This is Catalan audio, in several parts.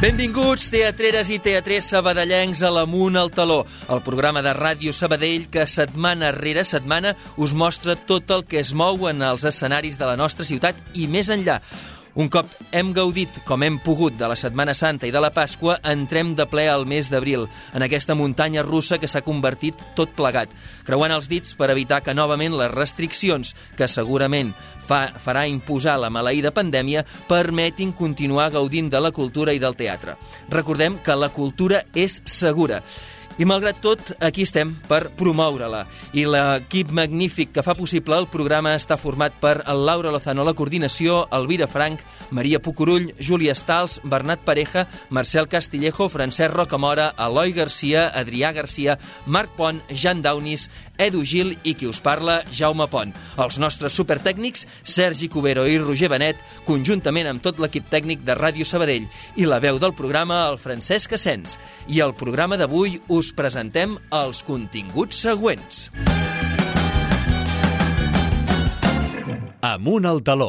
Benvinguts, teatreres i teatrers sabadellencs, a l'Amunt al Taló, el programa de Ràdio Sabadell que setmana rere setmana us mostra tot el que es mou en els escenaris de la nostra ciutat i més enllà. Un cop hem gaudit, com hem pogut, de la Setmana Santa i de la Pasqua, entrem de ple al mes d'abril, en aquesta muntanya russa que s'ha convertit tot plegat, creuant els dits per evitar que novament les restriccions, que segurament farà imposar la maleïda pandèmia, permetin continuar gaudint de la cultura i del teatre. Recordem que la cultura és segura. I malgrat tot, aquí estem per promoure-la. I l'equip magnífic que fa possible el programa està format per el Laura Lozano a la coordinació, Elvira Frank, Maria Pucurull, Júlia Stals, Bernat Pareja, Marcel Castillejo, Francesc Rocamora, Eloi Garcia, Adrià Garcia, Marc Pont, Jan Daunis, Edu Gil i qui us parla, Jaume Pont. Els nostres supertècnics, Sergi Cubero i Roger Benet, conjuntament amb tot l'equip tècnic de Ràdio Sabadell. I la veu del programa, el Francesc Asens. I el programa d'avui us presentem els continguts següents. Amunt al Taló.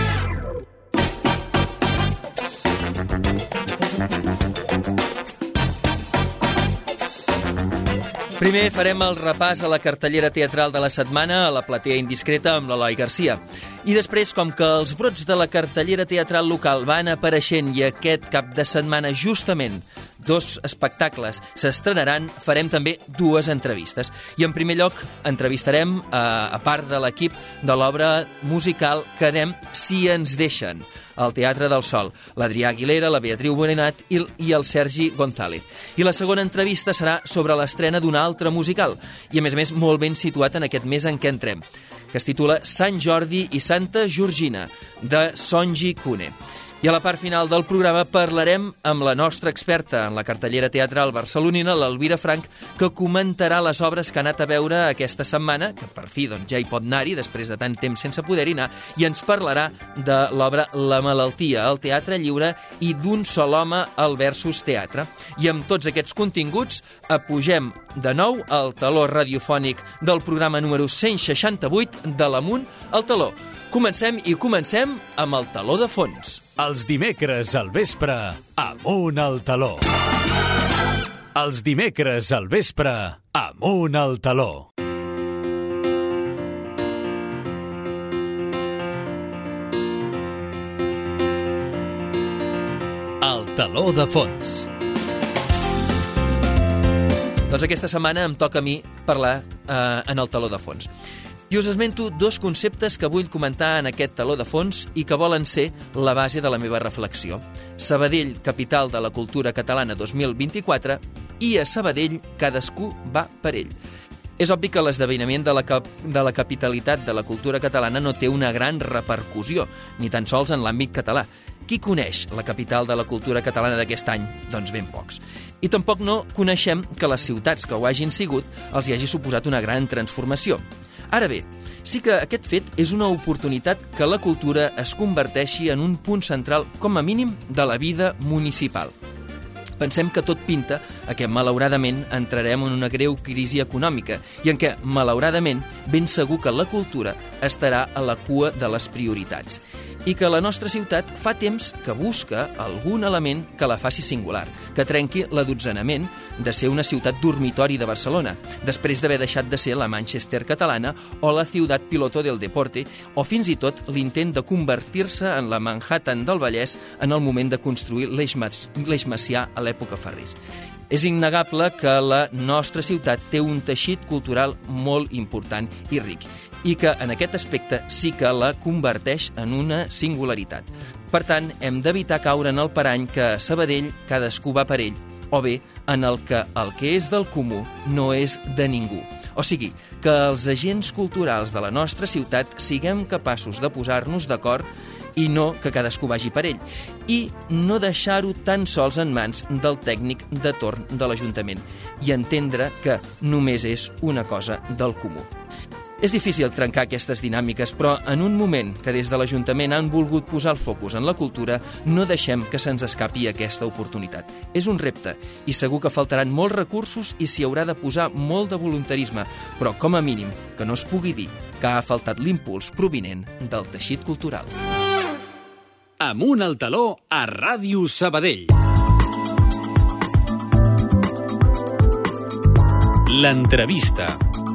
Primer farem el repàs a la cartellera teatral de la setmana, a la platea indiscreta amb l'Eloi Garcia. I després, com que els brots de la cartellera teatral local van apareixent i aquest cap de setmana justament 2 espectacles s'estrenaran, farem també 2 entrevistes. I en primer lloc entrevistarem, a part de l'equip de l'obra musical Quedem si ens deixen, al Teatre del Sol, l'Adrià Aguilera, la Beatriu Borinat i el Sergi González. I la segona entrevista serà sobre l'estrena d'un altre musical, i a més molt ben situat en aquest mes en què entrem, que es titula Sant Jordi i Santa Georgina, de Sonji Kune. I a la part final del programa parlarem amb la nostra experta en la cartellera teatral barcelonina, l'Elvira Frank, que comentarà les obres que ha anat a veure aquesta setmana, que per fi ja hi pot anar-hi després de tant temps sense poder-hi anar, i ens parlarà de l'obra La malaltia, al Teatre Lliure, i d'Un sol home al Versus Teatre. I amb tots aquests continguts apugem de nou al taló radiofònic del programa número 168 de l'Amunt al Taló. Comencem amb el taló de fons. Els dimecres al vespre, Amunt al Taló. Els dimecres al vespre, Amunt al Taló. El taló de fons. Doncs aquesta setmana em toca a mi parlar en el taló de fons. I us esmento 2 conceptes que vull comentar en aquest taló de fons i que volen ser la base de la meva reflexió. Sabadell, capital de la cultura catalana 2024, i a Sabadell cadascú va per ell. És obvi que l'esdeveniment de la capitalitat de la cultura catalana no té una gran repercussió, ni tan sols en l'àmbit català. Qui coneix la capital de la cultura catalana d'aquest any? Doncs ben pocs. I tampoc no coneixem que les ciutats que ho hagin sigut els hi hagi suposat una gran transformació. Ara bé, sí que aquest fet és una oportunitat que la cultura es converteixi en un punt central, com a mínim, de la vida municipal. Pensem que tot pinta a que, malauradament, entrarem en una greu crisi econòmica i en què, malauradament, ben segur que la cultura estarà a la cua de les prioritats i que la nostra ciutat fa temps que busca algun element que la faci singular, que trenqui l'adotzenament de ser una ciutat dormitori de Barcelona, després d'haver deixat de ser la Manchester catalana o la ciutat piloto del deporte, o fins i tot l'intent de convertir-se en la Manhattan del Vallès en el moment de construir l'Eix Macià a l'època Ferris. És innegable que la nostra ciutat té un teixit cultural molt important i ric, i que en aquest aspecte sí que la converteix en una singularitat. Per tant, hem d'evitar caure en el parany que a Sabadell cadascú va per ell, o bé en el que és del comú no és de ningú. O sigui, que els agents culturals de la nostra ciutat siguem capaços de posar-nos d'acord i no que cadascú vagi per ell, i no deixar-ho tan sols en mans del tècnic de torn de l'Ajuntament i entendre que només és una cosa del comú. És difícil trencar aquestes dinàmiques, però en un moment que des de l'Ajuntament han volgut posar el focus en la cultura, no deixem que se'ns escapi aquesta oportunitat. És un repte, i segur que faltaran molts recursos i s'hi haurà de posar molt de voluntarisme, però com a mínim que no es pugui dir que ha faltat l'impuls provinent del teixit cultural. Amunt al Taló a Ràdio Sabadell. L'entrevista.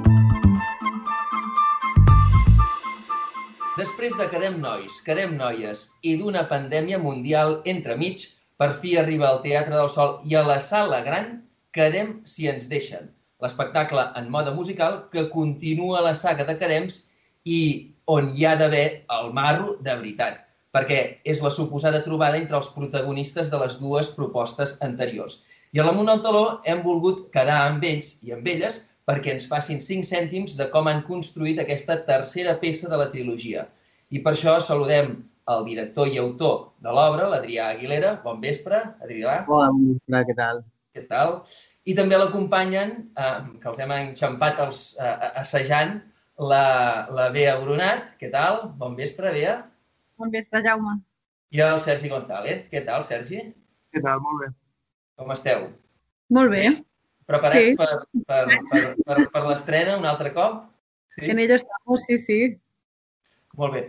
Després de Quedem Nois, Quedem Noies i d'una pandèmia mundial entremig, per fi arriba al Teatre del Sol i a la Sala Gran Quedem si ens deixen, l'espectacle en mode musical que continua la saga de Quedems i on hi ha d'haver el marro de veritat, perquè és la suposada trobada entre els protagonistes de les dues propostes anteriors. I a l'Amunt al Taló hem volgut quedar amb ells i amb elles perquè ens facin 5 cèntims de com han construït aquesta tercera peça de la trilogia. I per això saludem el director i autor de l'obra, l'Adrià Aguilera. Bon vespre, Adrià. Hola, bon vespre, què tal? Què tal? I també l'acompanyen, que els hem enxampat assajant, la Bea Brunat. Què tal? Bon vespre, Bea. Bon vespre, Jaume. I el Sergi González. Què tal, Sergi? Què tal? Molt bé. Com esteu? Molt bé. Preparats Sí. per l'estrena un altre cop? Sí? En ello estamos, sí. Molt bé.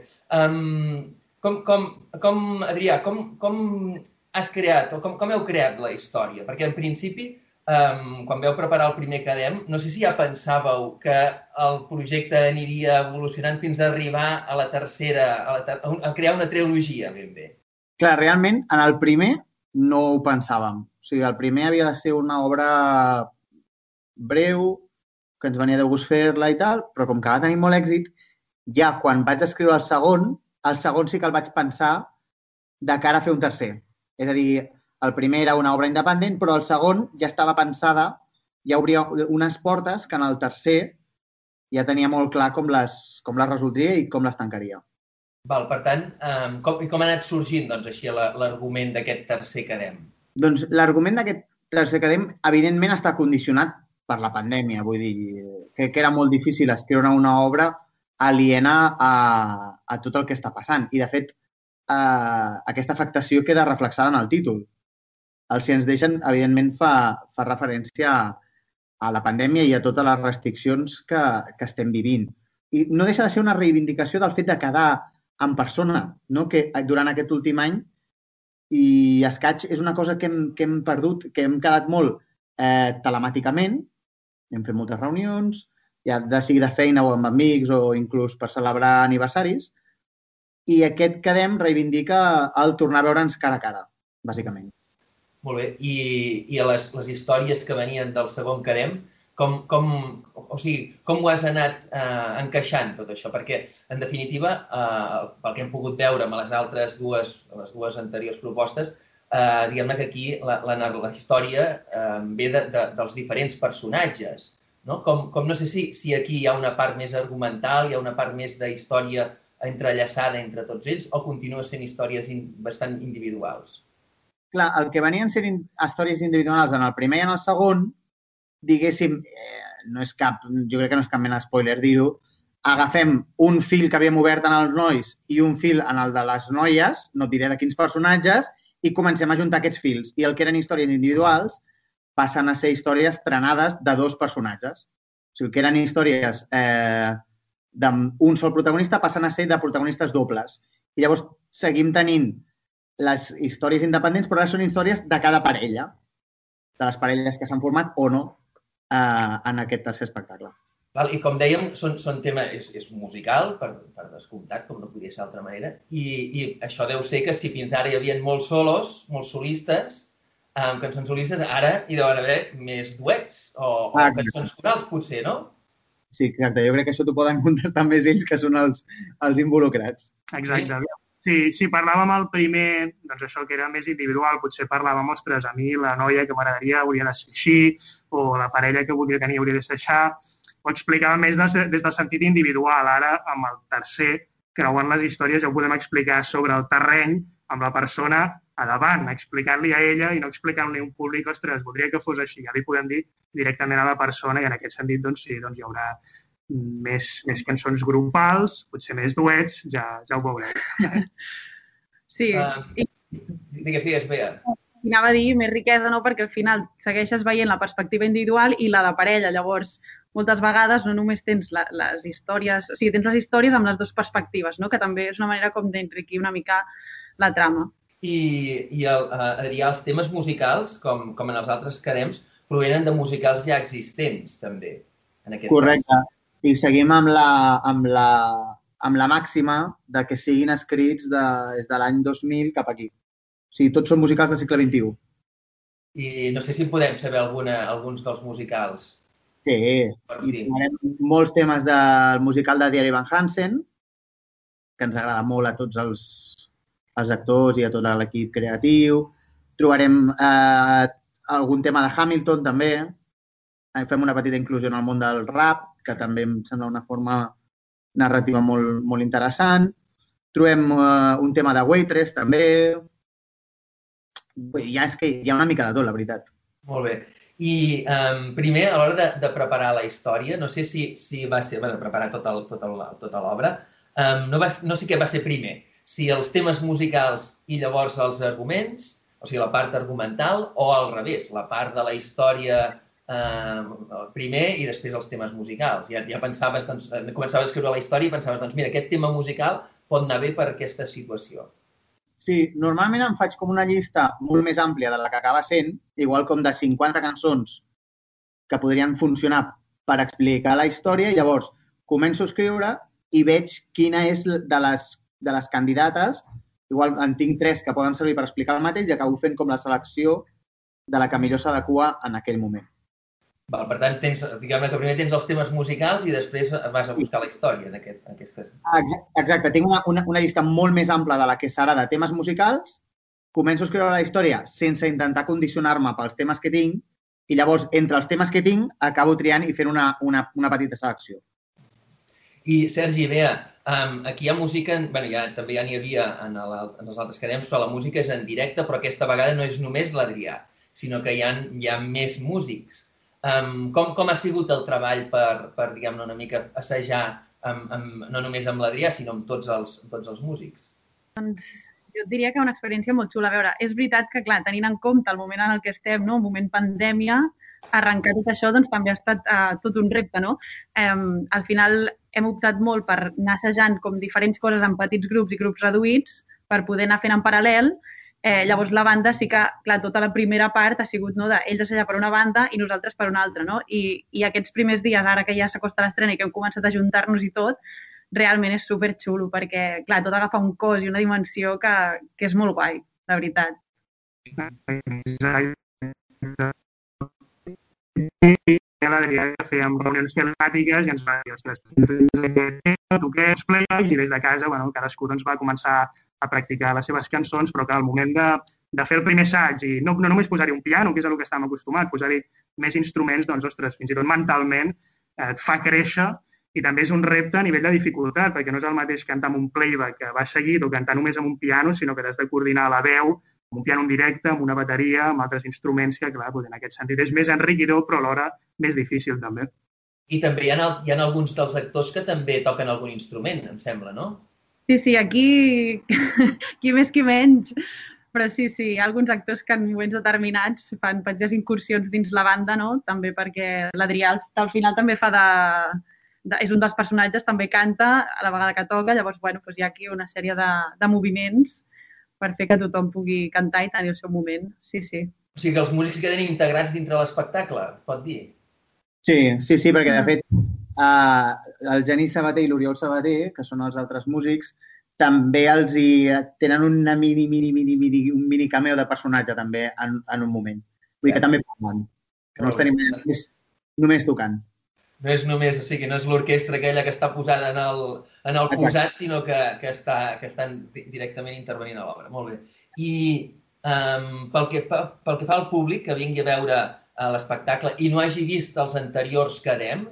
Adrià, com has creat o com heu creat la història? Perquè en principi, quan vau preparar el primer Quedem, no sé si ja pensàveu que el projecte aniria evolucionant fins a arribar a la tercera, a crear una trilogia, ben bé. Clar, realment, en el primer no ho pensàvem. O sigui, el primer havia de ser una obra breu, que ens venia de gust fer-la i tal, però com que va tenir molt èxit, ja quan vaig escriure el segon sí que el vaig pensar de cara a fer un tercer. És a dir, el primer era una obra independent, però el segon ja estava pensada, ja obria unes portes que en el tercer ja tenia molt clar com les resoldria i com les tancaria. Val, per tant, com ha anat sorgint doncs, així l'argument d'aquest tercer Quedem? Doncs l'argument d'aquest tercer Quedem, evidentment, està condicionat per la pandèmia. Vull dir, que era molt difícil escriure una obra aliena a tot el que està passant. I, de fet, aquesta afectació queda reflexada en el títol. El Si ens deixen, evidentment, fa referència a la pandèmia i a totes les restriccions que estem vivint. I no deixa de ser una reivindicació del fet de quedar en persona, no? Que durant aquest últim any i escaig és una cosa que hem perdut, que hem quedat molt telemàticament, hem fet moltes reunions, ja sigui de feina o amb amics o inclús per celebrar aniversaris, i aquest Quedem reivindica el tornar a veure'ns cara a cara, bàsicament. Molt bé. I a les històries que venien del segon Quedem, com ho has anat encaixant, tot això? Perquè, en definitiva, pel que hem pogut veure amb les dues anteriors propostes, diguem-ne que aquí la història ve dels diferents personatges. No? Com no sé si aquí hi ha una part més argumental, hi ha una part més de història entrellaçada entre tots ells, o continua sent històries bastant individuals? Clar, el que venien sent històries individuals en el primer i en el segon, diguéssim, jo crec que no és cap mena de spoiler dir-ho, agafem un fil que havíem obert en els nois i un fil en el de les noies, no et diré de quins personatges, i comencem a juntar aquests fils. I el que eren històries individuals passen a ser històries trenades de dos personatges. O sigui, que eren històries d'un sol protagonista passen a ser de protagonistes dobles. I llavors seguim tenint les històries independents, però ara són històries de cada parella, de les parelles que s'han format o no en aquest tercer espectacle. I com dèiem, són temes, és musical, per descomptat, com no podia ser d'altra manera, i això deu ser que si fins ara hi havia molts solos, molts solistes, cançons solistes, ara hi deuen haver més duets o cançons corals, potser, no? Sí, exacte. Jo crec que això t'ho poden contestar més ells, que són els involucrats. Exacte. Si parlàvem el primer, doncs això que era més individual, potser parlàvem, ostres, a mi la noia que m'agradaria hauria de ser així, o la parella que volia tenir hauria de ser així, ho explicàvem més des del sentit individual. Ara, amb el tercer, creuant les històries, ja ho podem explicar sobre el terreny, amb la persona a davant, explicant-li a ella i no explicant-li a un públic, ostres, voldria que fos així. Ja li podem dir directament a la persona i en aquest sentit, doncs sí, hi haurà més cançons grupals, potser més duets, ja ho veurem. Sí. Digues, Bea. I anava a dir més riquesa, no? Perquè al final segueixes veient la perspectiva individual i la de parella. Llavors, moltes vegades no només tens les històries, o sigui, tens les històries amb les dues perspectives, no? Que també és una manera com d'enriquir una mica la trama. I Adrià, els temes musicals, com en els altres Quedems, provenen de musicals ja existents, també, en aquest Correcte. cas. I seguim amb la màxima de que siguin escrits des de l'any 2000 cap aquí. O sigui, tots són musicals del segle XXI. I no sé si podem saber alguns dels musicals. Sí, i trobarem molts temes del musical de Diary Van Hansen, que ens agrada molt a tots els actors i a tot l'equip creatiu. Trobarem algun tema de Hamilton, també. Fem una petita inclusió en el món del rap, que també em sembla una forma narrativa molt, molt interessant. Trobem un tema de Waitress, també. És que hi ha una mica de tot, la veritat. Molt bé. I primer, a l'hora de preparar la història, no sé si va ser, preparar tota l'obra, no sé què va ser primer, si els temes musicals i llavors els arguments, o sigui, la part argumental, o al revés, la part de la història primer i després els temes musicals. Ja pensaves, doncs, començaves a escriure la història i pensaves, doncs mira, aquest tema musical pot anar bé per aquesta situació. Sí, normalment em faig com una llista molt més àmplia de la que acaba sent, igual com de 50 cançons que podrien funcionar per explicar la història i llavors començo a escriure i veig quina és de les candidates, igual en tinc 3 que poden servir per explicar el mateix i acabo fent com la selecció de la que millor s'adequa en aquell moment. Per tant, diguem-ne que primer tens els temes musicals i després vas a buscar la història en aquestes. Exacte, tinc una llista molt més ampla de la que serà de temes musicals, començo a escriure la història sense intentar condicionar-me pels temes que tinc i llavors, entre els temes que tinc, acabo triant i fent una petita selecció. I, Sergi, Bea, aquí hi ha música, també ja n'hi havia en els altres cadems, però la música és en directe, però aquesta vegada no és només l'Adrià, sinó que hi ha més músics. Com ha sigut el treball per diguem-ne, una mica assajar no només amb l'Adrià, sinó amb tots els músics? Doncs jo et diria que una experiència molt xula. A veure, és veritat que, clar, tenint en compte el moment en el que estem, no? Un moment pandèmia, arrencar tot això doncs, també ha estat tot un repte, no? Al final hem optat molt per anar assajant com diferents coses en petits grups i grups reduïts per poder anar fent en paral·lel. Llavors, la banda sí que, clar, tota la primera part ha sigut d'ells assajar per una banda i nosaltres per una altra, no? I aquests primers dies, ara que ja s'acosta l'estrena i que hem començat a juntar-nos i tot, realment és superxulo perquè, clar, tot agafa un cos i una dimensió que és molt guai, la veritat. L'Adrià que fèiem reunions temàtiques i ens va dir, ostres, tu què expliques? I des de casa, cadascú va començar a practicar les seves cançons, però que al moment de fer el primer assaig i no només posar-hi un piano, que és el que estàvem acostumats, posar-hi més instruments, doncs, ostres, fins i tot mentalment et fa créixer i també és un repte a nivell de dificultat, perquè no és el mateix cantar amb un playback que va seguit o cantar només amb un piano, sinó que has de coordinar la veu amb un piano en directe, amb una bateria, amb altres instruments que, clar, en aquest sentit és més enriquidor, però alhora més difícil, també. I també hi ha alguns dels actors que també toquen algun instrument, em sembla, no? Sí, aquí qui més qui menys, però sí, hi ha alguns actors que en moments determinats fan petites incursions dins la banda, no? També perquè l'Adrià al final també fa és un dels personatges, també canta a la vegada que toca, llavors hi ha aquí una sèrie de moviments per fer que tothom pugui cantar i tenir el seu moment, sí. O sigui que els músics queden integrats dintre l'espectacle, pot dir? Sí, perquè de fet el Genís Sabater i l'Oriol Sabater, que són els altres músics, també tenen un mini cameo de personatge també en un moment. Vull dir que també parlen, que no els tenim només tocant. No és només, o sigui, no és l'orquestra aquella que està posada en el posat, sinó que estan directament intervenint a l'obra. Molt bé. I pel que fa al públic que vingui a veure l'espectacle i no hagi vist els anteriors Cadem,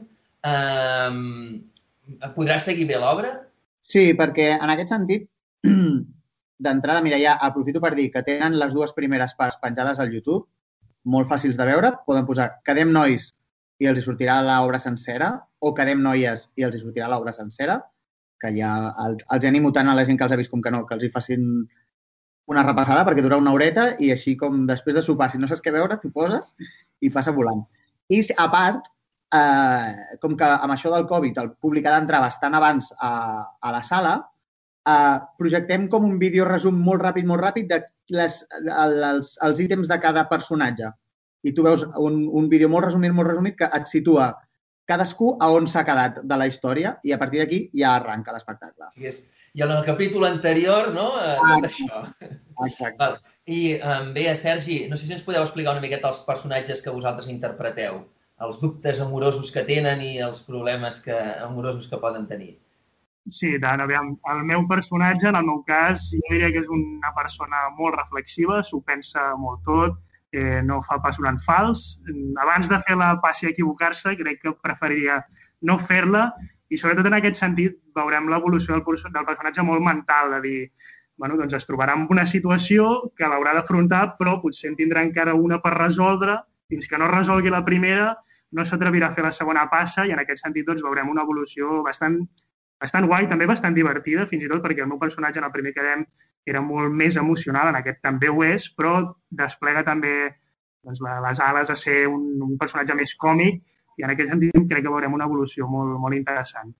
podrà seguir bé l'obra? Sí, perquè en aquest sentit, d'entrada, mira, ja aprofito per dir que tenen les dues primeres parts penjades al YouTube, molt fàcils de veure. Poden posar Cadem Nois i els hi sortirà l'obra sencera, o Cadem Noies i els hi sortirà l'obra sencera, que ja els animo tant a la gent que els ha vist com que no, que els hi facin una repassada perquè dura una horeta i així com després de sopar, si no saps què veure, t'ho poses i passa volant. I a part, com que amb això del Covid el públic ha d'entrar bastant abans a la sala, projectem com un vídeo resum molt ràpid dels ítems de cada personatge. i tu veus un vídeo molt resumit que et situa cadascú a on s'ha quedat de la història i a partir d'aquí ja arranca l'espectacle. I en el capítol anterior, no? Tot això. Exacte. I bé, Sergi, no sé si ens podeu explicar una miqueta els personatges que vosaltres interpreteu, els dubtes amorosos que tenen i els problemes amorosos que poden tenir. Sí, tant. Aviam, el meu personatge, en el meu cas, jo diria que és una persona molt reflexiva, s'ho pensa molt tot, no fa passos en fals. Abans de fer la passi a equivocar-se, crec que preferiria no fer-la i, sobretot en aquest sentit, veurem l'evolució del personatge molt mental, de dir, bueno, doncs es trobarà en una situació que l'haurà d'afrontar, però potser en tindrà encara una per resoldre. Fins que no resolgui la primera, no s'atrevirà a fer la segona passa i en aquest sentit doncs, veurem una evolució bastant guai, també bastant divertida, fins i tot perquè el meu personatge en el primer Quedem era molt més emocional, en aquest també ho és, però desplega també doncs, les ales a ser un personatge més còmic i en aquest sentit crec que veurem una evolució molt, molt interessant.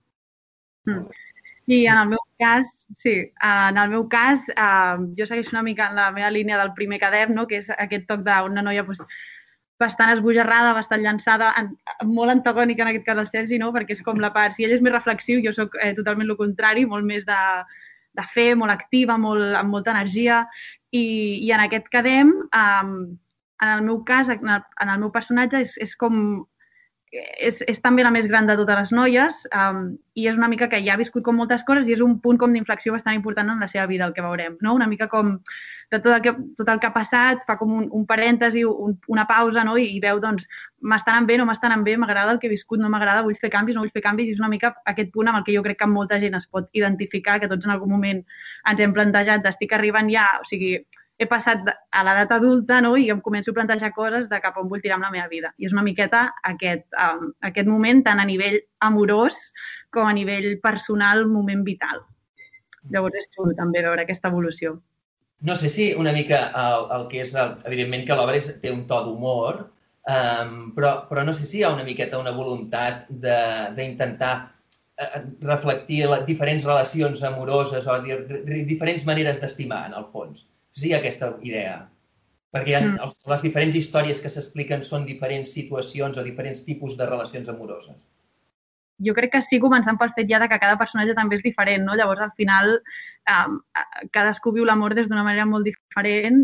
I en el meu cas, jo segueixo una mica en la meva línia del primer Quedem, no? Que és aquest toc d'una noia bastant esbojarrada, bastant llançada, molt antagònica en aquest cas al Sergi, no? Perquè és com la part, si ell és més reflexiu, jo soc totalment el contrari, molt més de fer, molt activa, amb molta energia, i en aquest Quedem, en el meu cas, en el meu personatge, és com... És també la més gran de totes les noies i és una mica que ja ha viscut com moltes coses i és un punt com d'inflexió bastant important en la seva vida, el que veurem, no? Una mica com de tot el que ha passat, fa com un parèntesi, una pausa, no? I veu, doncs, m'estan anant bé, no m'estan anant bé, m'agrada el que he viscut, no m'agrada, vull fer canvis, no vull fer canvis, i és una mica aquest punt amb el que jo crec que molta gent es pot identificar, que tots en algun moment ens hem plantejat d'estic arribant ja, o sigui, he passat a l'edat adulta, no? I em començo a plantejar coses de cap on vull tirar amb la meva vida. I és una miqueta aquest moment, tant a nivell amorós com a nivell personal, moment vital. Llavors és xulo també veure aquesta evolució. No sé si una mica el que és, evidentment que l'obra té un to d'humor, però no sé si hi ha una miqueta una voluntat d'intentar reflectir diferents relacions amoroses o diferents maneres d'estimar, en el fons. Sí, aquesta idea. Perquè les diferents històries que s'expliquen són diferents situacions o diferents tipus de relacions amoroses. Jo crec que sí, començant pel fet ja que cada personatge també és diferent, no? Llavors, al final, cadascú viu l'amor des d'una manera molt diferent.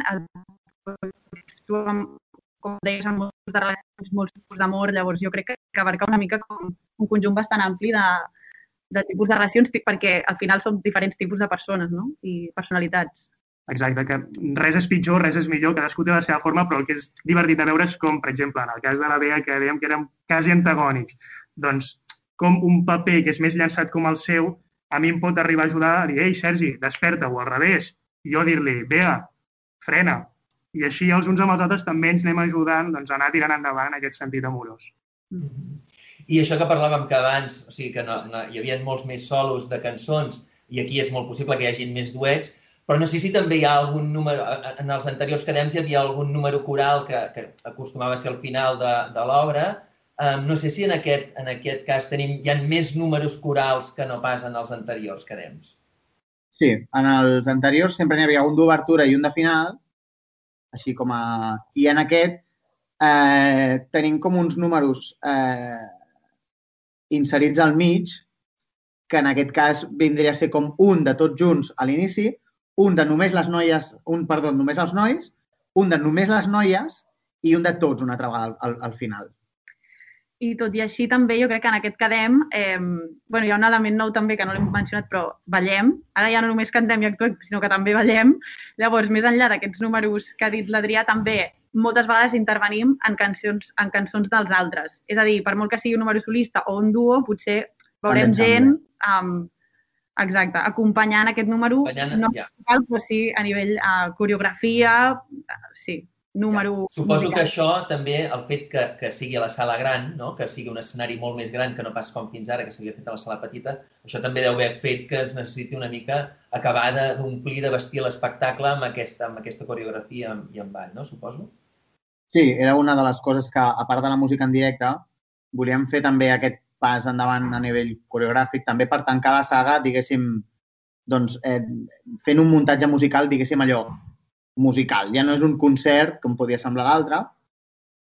Com deies, amb molts de relacions, molts tipus d'amor. Llavors, jo crec que abarca una mica com un conjunt bastant ampli de tipus de relacions, perquè al final són diferents tipus de persones, no? I personalitats. Exacte, que res és pitjor, res és millor, cadascú té la seva forma, però el que és divertit de veure és com, per exemple, en el cas de la Bea, que dèiem que érem quasi antagònics, doncs com un paper que és més llançat com el seu, a mi em pot arribar a ajudar a dir, ei, Sergi, desperta, o al revés, i jo dir-li, Bea, frena. I així els uns amb els altres també ens anem ajudant doncs, a anar tirant endavant en aquest sentit amorós. I això que parlàvem que abans, o sigui que hi havia molts més solos de cançons i aquí és molt possible que hi hagi més duets, però no sé si també hi ha algun número, en els anteriors Quedems hi havia algun número coral que acostumava a ser al final de l'obra. No sé si en aquest cas hi ha més números corals que no pas en els anteriors Quedems. Sí, en els anteriors sempre n'hi havia un d'obertura i un de final, així com a... I en aquest tenim com uns números inserits al mig, que en aquest cas vindria a ser com un de tots junts a l'inici, un de només les noies, només els nois, un de només les noies i un de tots una altra vegada al final. I tot i així també jo crec que en aquest Quedem, hi ha un element nou també que no l'hem mencionat, però ballem. Ara ja no només cantem i actuem, sinó que també ballem. Llavors, més enllà d'aquests números que ha dit l'Adrià, també moltes vegades intervenim en cançons dels altres. És a dir, per molt que sigui un número solista o un duo, potser veurem gent... Exacte, acompanyant aquest número, no musical, però sí a nivell coreografia, sí, número... Suposo que això també, el fet que sigui a la sala gran, no? Que sigui un escenari molt més gran que no pas com fins ara, que s'havia fet a la sala petita, això també deu haver fet que es necessiti una mica acabar d'omplir, de vestir l'espectacle amb aquesta coreografia i amb ball, no? Suposo? Sí, era una de les coses que, a part de la música en directe, volíem fer també aquest pas endavant a nivell coreogràfic, també per tancar la saga, diguéssim, doncs, fent un muntatge musical, diguéssim, allò musical. Ja no és un concert, com podia semblar l'altre,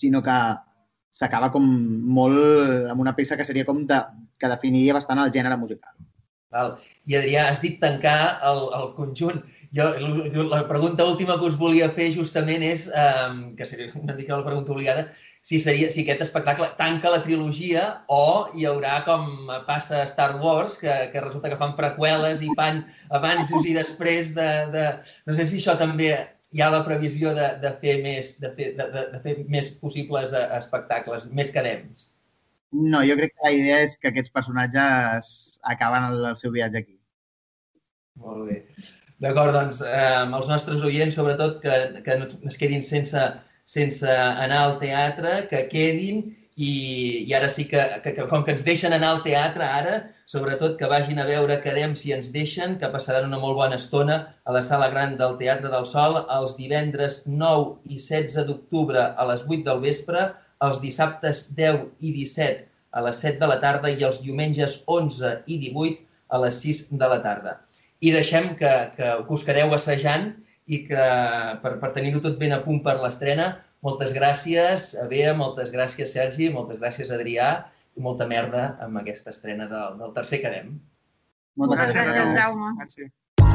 sinó que s'acaba com molt amb una peça que seria com que definiria bastant el gènere musical. Val. I Adrià, has dit tancar el conjunt. La pregunta última que us volia fer justament és, que seria una mica la pregunta obligada, si aquest espectacle tanca la trilogia o hi haurà, com passa a Star Wars, que resulta que fan preqüeles i fan abans i després de... No sé si això també hi ha la previsió de fer més possibles espectacles, més cadems. No, jo crec que la idea és que aquests personatges acaben el seu viatge aquí. Molt bé. D'acord, doncs, els nostres oients, sobretot, que no es quedin sense anar al teatre, que quedin i ara sí que com que ens deixen anar al teatre ara, sobretot que vagin a veure Quedem si ens deixen, que passaran una molt bona estona a la Sala Gran del Teatre del Sol els divendres 9 i 16 d'octubre a les 8 del vespre, els dissabtes 10 i 17 a les 7 de la tarda i els diumenges 11 i 18 a les 6 de la tarda. I deixem que us quedeu assajant i que per tenir-ho tot ben a punt per l'estrena, moltes gràcies a Bea, moltes gràcies Sergi, moltes gràcies Adrià i molta merda amb aquesta estrena del tercer Quedem. Moltes gràcies, Jaume. Gràcies.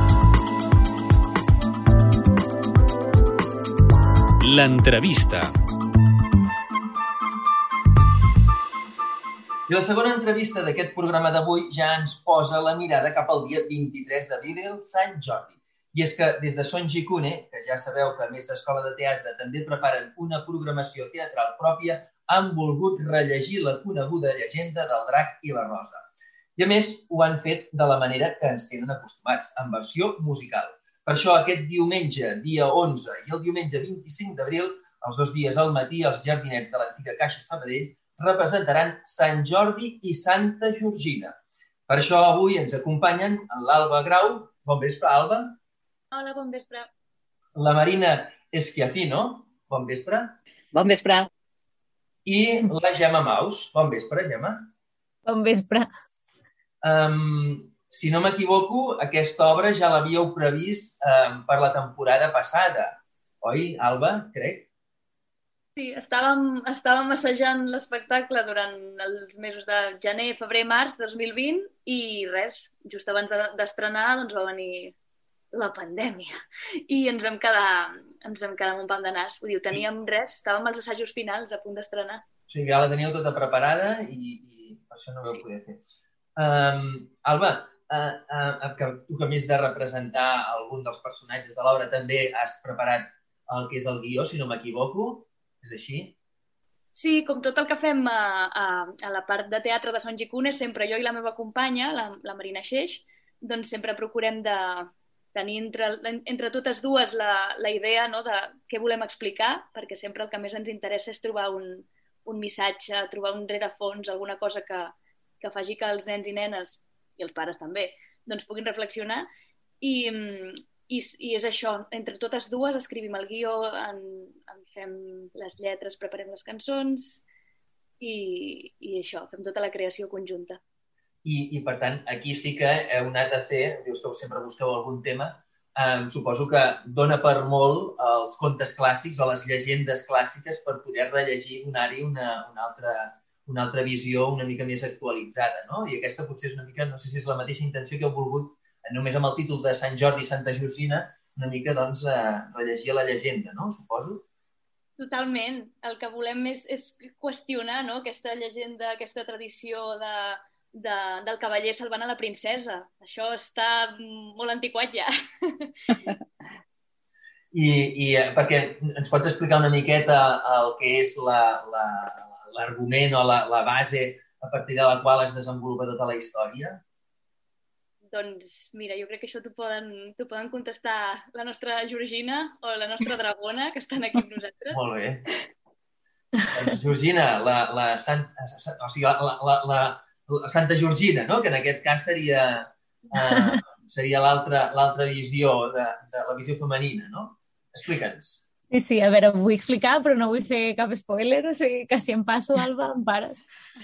L'entrevista. I la segona entrevista d'aquest programa d'avui ja ens posa la mirada cap al dia 23 d'abril, Sant Jordi. I és que des de Son Gicune, que ja sabeu que a més d'Escola de Teatre també preparen una programació teatral pròpia, han volgut rellegir la coneguda llegenda del Drac i la Rosa. I a més ho han fet de la manera que ens tenen acostumats, en versió musical. Per això aquest diumenge, dia 11 i el diumenge 25 d'abril, els 2 dies al matí, els jardinets de l'antiga Caixa Sabadell representaran Sant Jordi i Santa Georgina. Per això avui ens acompanyen l'Alba Grau. Bon vespre, Alba. Hola, bon vespre. La Marina Esquiafino. Bon vespre. Bon vespre. I la Gemma Maus. Bon vespre, Gemma. Bon vespre. Si no m'equivoco, aquesta obra ja l'havíeu previst per la temporada passada. Oi, Alba, crec? Sí, estàvem assajant l'espectacle durant els mesos de gener, febrer, març 2020 i res, just abans d'estrenar doncs va venir la pandèmia i ens vam quedar amb un pam de nas. Vull dir, teníem res, estàvem als assajos finals a punt d'estrenar. O sigui, ja la teníeu tota preparada i per això no ho vau poder fer. Alba, tu que a més de representar algun dels personatges de l'obra també has preparat el que és el guió, si no m'equivoco. És així? Sí, com tot el que fem a la part de teatre de Son Gicune, sempre jo i la meva companya, la Marina Xeix, doncs sempre procurem de tenir entre totes dues la idea, no, de què volem explicar, perquè sempre el que més ens interessa és trobar un missatge, trobar un rerefons, alguna cosa que faci que els nens i nenes, i els pares també, doncs puguin reflexionar. I és això, entre totes dues escrivim el guió, en fem les lletres, preparem les cançons i això, fem tota la creació conjunta. I per tant, aquí sí que heu anat a fer, dius que sempre busqueu algun tema, suposo que dona per molt els contes clàssics o les llegendes clàssiques per poder rellegir, donar-hi una altra visió una mica més actualitzada, no? I aquesta potser és una mica, no sé si és la mateixa intenció que heu volgut només amb el títol de Sant Jordi i Santa Georgina, una mica, doncs, rellegir la llegenda, no? Suposo. Totalment. El que volem és qüestionar, no?, aquesta llegenda, aquesta tradició del cavaller salvant a la princesa. Això està molt antiquat ja. I perquè ens pots explicar una miqueta el que és l'argument o la base a partir de la qual es desenvolupa tota la història? Doncs mira, jo crec que això t'ho poden contestar la nostra Georgina o la nostra Dragona, que estan aquí amb nosaltres. Molt bé. Doncs Georgina, la Santa Georgina, no? Que en aquest cas seria l'altra visió de la visió femenina, no? Explica'ns. Sí, a veure, ho vull explicar, però no vull fer cap spoiler, o sigui que si em passo, Alba, em pares.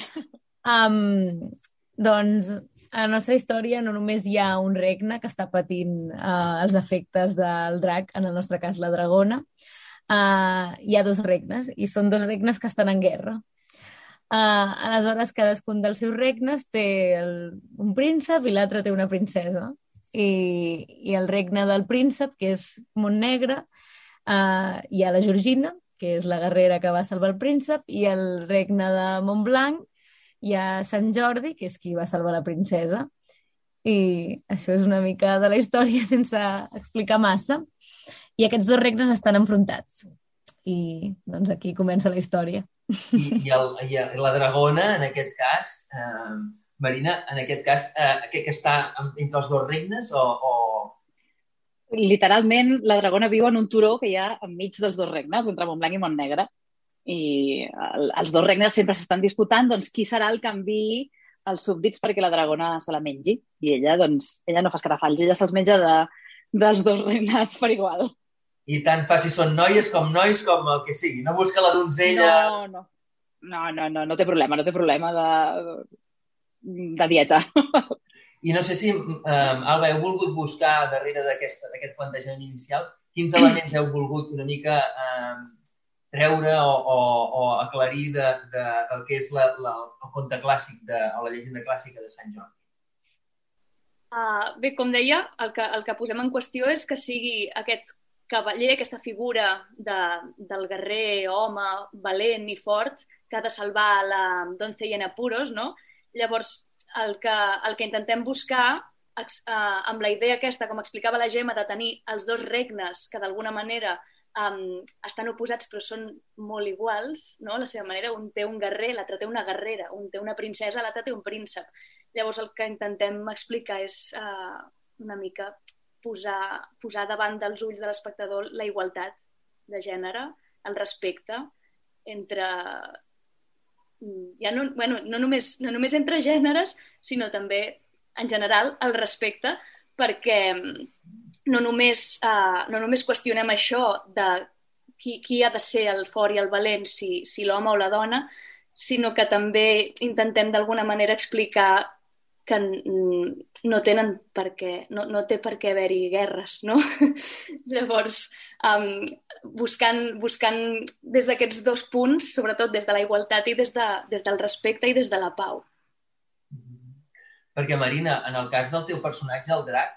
Doncs a la nostra història no només hi ha un regne que està patint els efectes del drac, en el nostre cas la Dragona, hi ha 2 regnes, i són 2 regnes que estan en guerra. Aleshores, cadascun dels seus regnes té un príncep i l'altre té una princesa. I el regne del príncep, que és Montnegre, hi ha la Georgina, que és la guerrera que va salvar el príncep, i el regne de Montblanc hi ha Sant Jordi, que és qui va salvar la princesa. I això és una mica de la història sense explicar massa. I aquests 2 regnes estan enfrontats. I doncs aquí comença la història. I la dragona, en aquest cas, Marina, en aquest cas, que està entre els 2 regnes o... Literalment, la dragona viu en un turó que hi ha enmig dels 2 regnes, entre Montblanc i Montnegre. I els 2 regnes sempre s'estan disputant, doncs qui serà el que enviï els súbdits perquè la dragona se la mengi. I ella no fa escarafalls, ella se'ls menja dels 2 regnats per igual. I tant fa si són noies com nois com el que sigui. No busca la donzella... No té problema de dieta. I no sé si, Alba, heu volgut buscar darrere d'aquest plantejament inicial quins elements heu volgut una mica treure o aclarir del que és el conte clàssic o la llegenda clàssica de Sant Jordi. Bé, com deia, el que posem en qüestió és que sigui aquest cavaller, aquesta figura del guerrer, home, valent i fort, que ha de salvar la doncella en apuros, no? Llavors, el que intentem buscar, amb la idea aquesta, com explicava la Gemma, de tenir els 2 regnes que d'alguna manera estan oposats però són molt iguals, no? La seva manera, un té un guerrer, l'altre té una guerrera, un té una princesa, l'altre té un príncep. Llavors el que intentem explicar és una mica posar davant dels ulls de l'espectador la igualtat de gènere, el respecte entre... no només entre gèneres, sinó també, en general, el respecte, perquè no només qüestionem això de qui ha de ser el fort i el valent, si l'home o la dona, sinó que també intentem d'alguna manera explicar que no tenen per què, no té per què haver-hi guerres, no? Llavors, buscant des d'aquests 2 punts, sobretot des de la igualtat i des del respecte i des de la pau. Perquè, Marina, en el cas del teu personatge, el drac,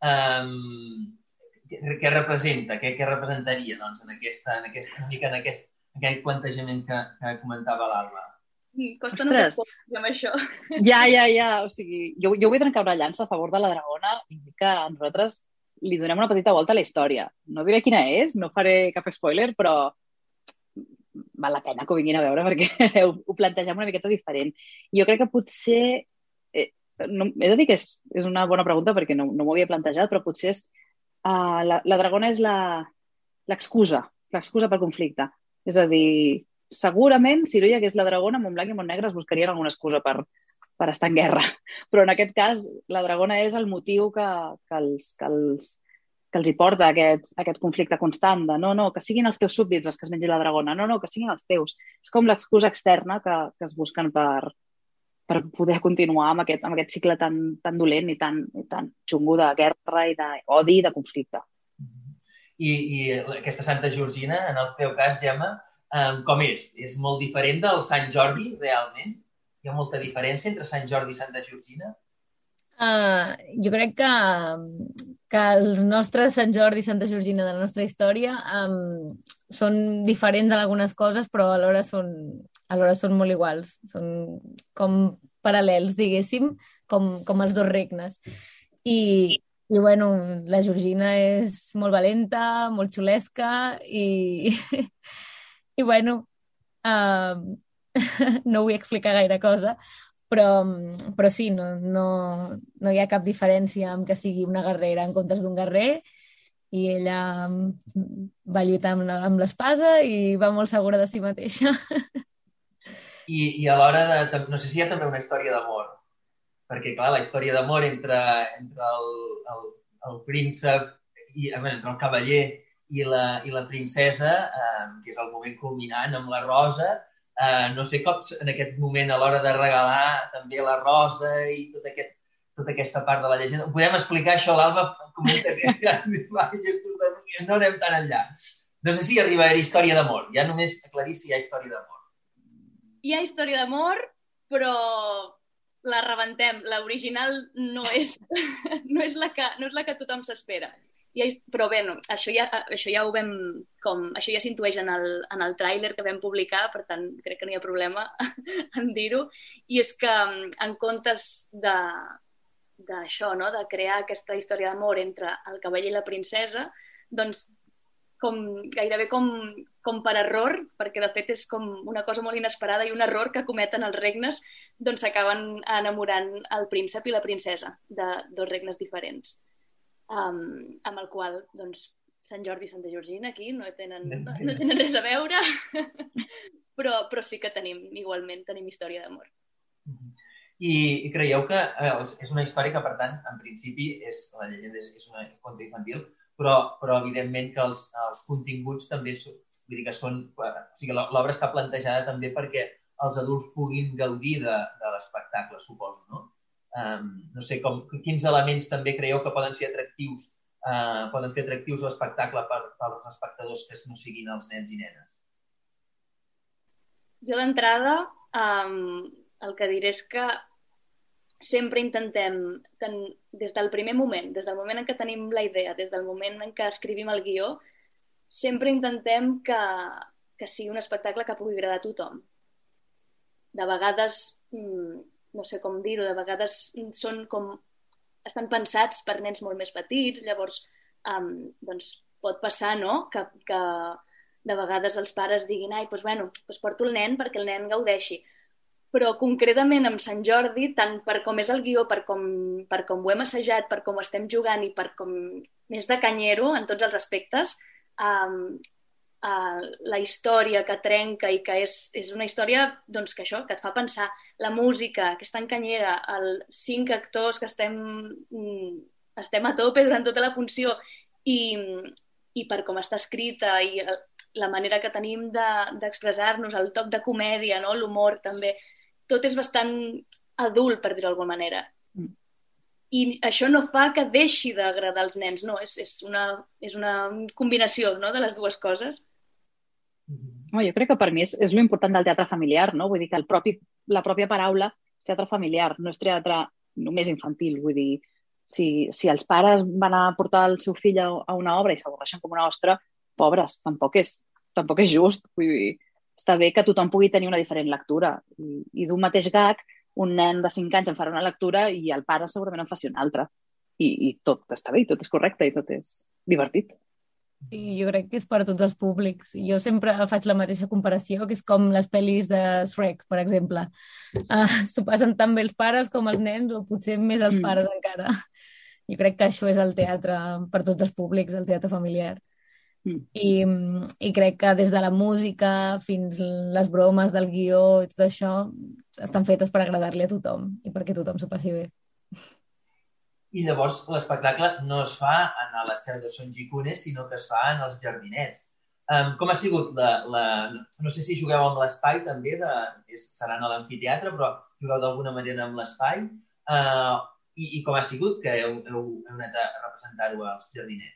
què representa? Què representaria doncs, en aquest plantejament que comentava l'Alba? Costa no amb això. Ja. O sigui, jo vull trencar una llança a favor de la dragona i dir que nosaltres li donem una petita volta a la història. No diré quina és, no faré cap spoiler, però val la pena que ho vinguin a veure perquè ho plantegem una miqueta diferent. Jo crec que potser... he de dir que és una bona pregunta perquè no m'ho havia plantejat, però potser la dragona és l'excusa per conflicte. És a dir, segurament, si no hi hagués la dragona, Montblanc i Montnegre es buscarien alguna excusa per estar en guerra. Però en aquest cas, la dragona és el motiu que els hi porta aquest conflicte constant de no, que siguin els teus súbdits els que es mengin la dragona, no, que siguin els teus. És com l'excusa externa que es busquen per poder continuar amb aquest cicle tan dolent i tan xungo de guerra i d'odi i de conflicte. I aquesta Santa Georgina, en el teu cas, Gemma, com és? És molt diferent del Sant Jordi, realment? Hi ha molta diferència entre Sant Jordi i Santa Georgina? Jo crec que els nostres Sant Jordi i Santa Georgina de la nostra història són diferents en algunes coses, però alhora són molt iguals. Són com paral·lels, diguéssim, com els 2 regnes. I bueno, la Georgina és molt valenta, molt xulesca i bueno, no vull explicar gaire cosa, però sí, no hi ha cap diferència en que sigui una guerrera en comptes d'un guerrer i ella va lluitar amb l'espasa i va molt segura de si mateixa. I a l'hora no sé si hi ha també una història d'amor, perquè, clar, la història d'amor entre el príncep, entre el cavaller i la princesa, que és el moment culminant amb la rosa, no sé com en aquest moment a l'hora de regalar també la rosa i tota aquesta part de la llegenda. Ho podem explicar això, l'Alba? Comenta que no anem tan enllà. No sé si arriba a haver història d'amor. Ja només aclarir si hi ha història d'amor. Hi ha història d'amor, però la rebentem. L'original no és la que tothom s'espera. Però bé, no, això ja ho vam... Això ja s'intueix en el tràiler que vam publicar, per tant, crec que no hi ha problema en dir-ho. I és que en comptes d'això, no? De crear aquesta història d'amor entre el cavaller i la princesa, doncs gairebé com per error, perquè de fet és com una cosa molt inesperada i un error que cometen els regnes, doncs s'acaben enamorant el príncep i la princesa de dos regnes diferents. Amb el qual, doncs, Sant Jordi i Santa Georgina aquí no tenen res a veure, però sí que tenim història d'amor. I creieu que és una història que, per tant, en principi, la llegenda és un conte infantil, però evidentment que els continguts també vull dir que són... O sigui, l'obra està plantejada també perquè els adults puguin gaudir de l'espectacle, suposo, no? No sé, quins elements també creieu que poden ser atractius, poden fer atractius l'espectacle per als espectadors que no siguin els nens i nenes? Jo d'entrada el que diré és que sempre intentem, des del primer moment, des del moment en què tenim la idea, des del moment en què escrivim el guió, sempre intentem que sigui un espectacle que pugui agradar a tothom. De vegades, no sé com dir-ho, de vegades estan pensats per nens molt més petits, llavors doncs pot passar, no?, que de vegades els pares diguin doncs porto el nen perquè el nen gaudeixi. Però concretament amb Sant Jordi, tant per com és el guió, per com ho hem assajat, per com ho estem jugant i per com és de canyero en tots els aspectes, la història que trenca i que és una història doncs, que et fa pensar, la música, que és tan canyera, els 5 actors que estem a tope durant tota la funció i per com està escrita i la manera que tenim d'expressar-nos, el toc de comèdia, no? L'humor també, tot és bastant adult, per dir-ho d'alguna manera. I això no fa que deixi d'agradar als nens, no, és una combinació, no?, de les dues coses. Jo crec que per mi és lo important del teatre familiar, no? Vull dir que la pròpia paraula és teatre familiar, no és teatre només infantil. Vull dir, si els pares van a portar el seu fill a una obra i s'avorreixen com una ostra, pobres, tampoc és just. Vull dir, està bé que tothom pugui tenir una diferent lectura. I d'un mateix gag, un nen de 5 anys en farà una lectura i el pare segurament en faci una altra. I tot està bé, i tot és correcte, i tot és divertit. I jo crec que és per a tots els públics. Jo sempre faig la mateixa comparació, que és com les pel·lis de Shrek, per exemple. S'ho passen tan bé els pares com els nens, o potser més els pares encara. Jo crec que això és el teatre per tots els públics, el teatre familiar. I crec que des de la música fins les bromes del guió i tot això estan fetes per agradar-li a tothom i perquè tothom s'ho passi bé. I llavors l'espectacle no es fa a la seu de Son Gicune, sinó que es fa en els jardinets. Com ha sigut no sé si jugueu amb l'espai també, seran a l'amfiteatre, però jugueu d'alguna manera amb l'espai, i com ha sigut que heu anat a representar-ho als jardinets?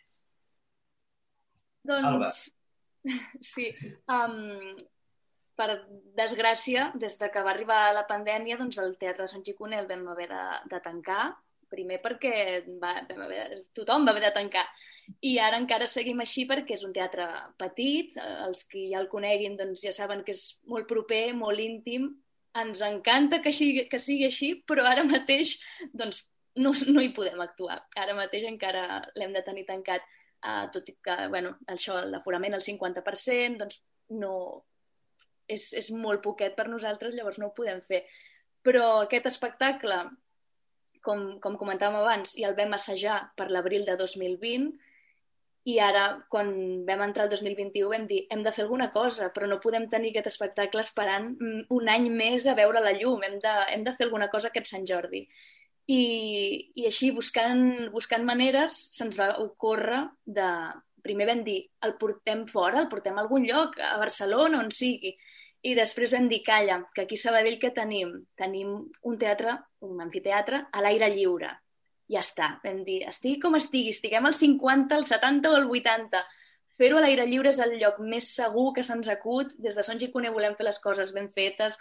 Doncs, sí. Per desgràcia, des que va arribar la pandèmia, doncs el Teatre de Son Gicune el vam haver de tancar, primer perquè tothom va haver de tancar. I ara encara seguim així perquè és un teatre petit, els que ja el coneguin doncs ja saben que és molt proper, molt íntim, ens encanta que sigui així, però ara mateix doncs, no hi podem actuar. Ara mateix encara l'hem de tenir tancat. Tot i que, l'aforament al 50%, doncs no... És molt poquet per nosaltres, llavors no ho podem fer. Però aquest espectacle, com comentàvem abans, ja el vam assajar per l'abril de 2020 i ara, quan vam entrar el 2021, vam dir hem de fer alguna cosa, però no podem tenir aquest espectacle esperant un any més a veure la llum, hem de fer alguna cosa aquest Sant Jordi. I així, buscant maneres, se'ns va ocórrer primer vam dir, el portem fora, el portem a algun lloc, a Barcelona, on sigui. I després vam dir, calla, que aquí a Sabadell què tenim? Tenim un teatre, un amfiteatre, a l'aire lliure. Ja està. Vam dir, estigui com estigui, estiguem al 50, al 70 o al 80. fer-ho a l'aire lliure és el lloc més segur que se'ns acut. Des de Son Gicune volem fer les coses ben fetes,